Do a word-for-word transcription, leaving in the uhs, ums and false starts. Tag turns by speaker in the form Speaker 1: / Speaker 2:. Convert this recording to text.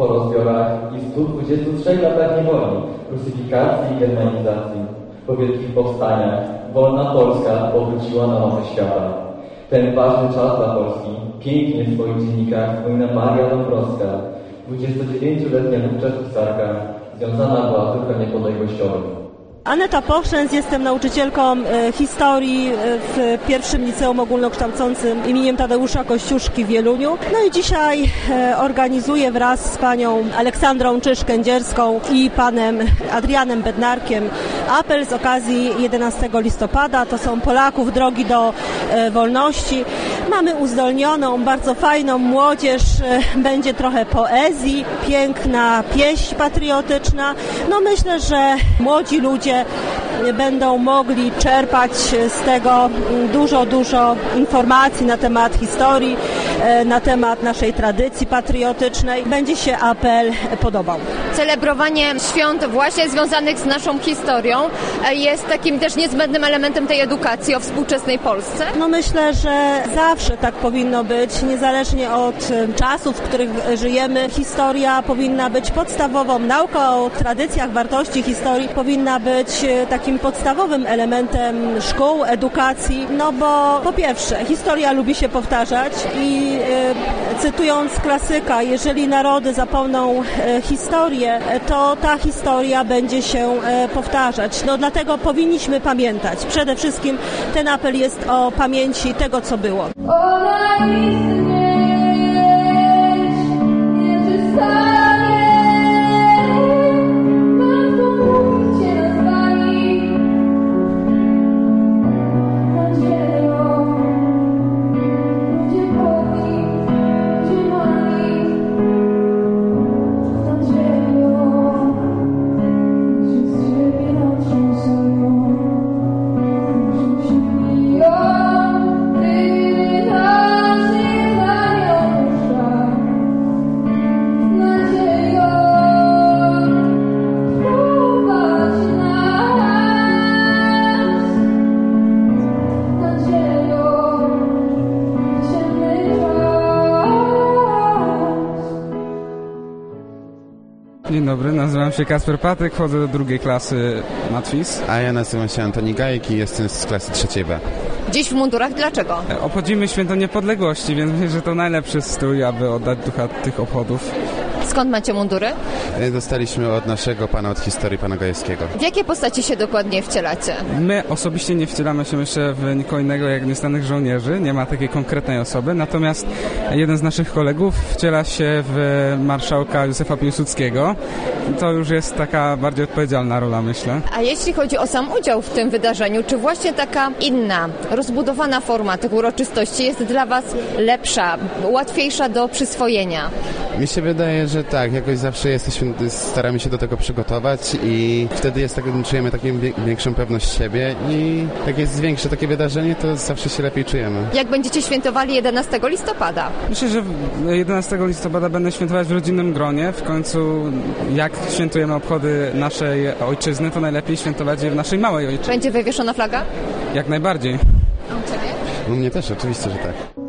Speaker 1: Po rozbiorach i stu dwudziestu trzech latach niewoli, rusyfikacji i germanizacji, po wielkich powstaniach, wolna Polska powróciła na mapę świata. Ten ważny czas dla Polski pięknie w swoich dziennikach wspomina Maria Dąbrowska, dwudziestodziewięcioletnia wówczas pisarka, związana była tylko niepodległościową.
Speaker 2: Aneta Pochrzęs, jestem nauczycielką e, historii w pierwszym liceum ogólnokształcącym imieniem Tadeusza Kościuszki w Wieluniu. No i dzisiaj e, organizuję wraz z panią Aleksandrą Czyż-Kędzierską i panem Adrianem Bednarkiem apel z okazji jedenastego listopada. To są Polaków drogi do e, wolności. Mamy uzdolnioną, bardzo fajną młodzież, e, będzie trochę poezji, piękna pieśń patriotyczna. No myślę, że młodzi ludzie będą mogli czerpać z tego dużo, dużo informacji na temat historii, na temat naszej tradycji patriotycznej. Będzie się apel podobał.
Speaker 3: Celebrowanie świąt właśnie związanych z naszą historią jest takim też niezbędnym elementem tej edukacji o współczesnej Polsce.
Speaker 2: No myślę, że zawsze tak powinno być, niezależnie od czasów, w których żyjemy. Historia powinna być podstawową, nauka o tradycjach, wartości historii powinna być takim podstawowym elementem szkół, edukacji, no bo po pierwsze, historia lubi się powtarzać i e, cytując klasyka, jeżeli narody zapomną e, historię, to ta historia będzie się e, powtarzać. No dlatego powinniśmy pamiętać. Przede wszystkim ten apel jest o pamięci tego, co było.
Speaker 4: Dzień dobry, nazywam się Kasper Patyk, chodzę do drugiej klasy Matwis.
Speaker 5: A ja nazywam się Antoni Gajek i jestem z klasy trzeciej B.
Speaker 3: Dziś w mundurach, dlaczego?
Speaker 4: Obchodzimy Święto Niepodległości, więc myślę, że to najlepszy strój, aby oddać ducha tych obchodów.
Speaker 3: Skąd macie mundury?
Speaker 5: Dostaliśmy od naszego pana od historii, pana Gajewskiego.
Speaker 3: W jakie postaci się dokładnie wcielacie?
Speaker 4: My osobiście nie wcielamy się jeszcze w nikogo innego jak niestanych żołnierzy, nie ma takiej konkretnej osoby, natomiast jeden z naszych kolegów wciela się w marszałka Józefa Piłsudskiego. To już jest taka bardziej odpowiedzialna rola, myślę.
Speaker 3: A jeśli chodzi o sam udział w tym wydarzeniu, czy właśnie taka inna, rozbudowana forma tych uroczystości jest dla was lepsza, łatwiejsza do przyswojenia?
Speaker 5: Mi się wydaje, że tak, jakoś zawsze jesteśmy, staramy się do tego przygotować i wtedy jest tak, czujemy taką większą pewność siebie i jak jest większe takie wydarzenie, to zawsze się lepiej czujemy.
Speaker 3: Jak będziecie świętowali jedenastego listopada?
Speaker 4: Myślę, że jedenastego listopada będę świętować w rodzinnym gronie. W końcu jak świętujemy obchody naszej ojczyzny, to najlepiej świętować je w naszej małej ojczyźnie.
Speaker 3: Będzie wywieszona flaga?
Speaker 4: Jak najbardziej.
Speaker 3: A u ciebie?
Speaker 5: U mnie też, oczywiście, że tak.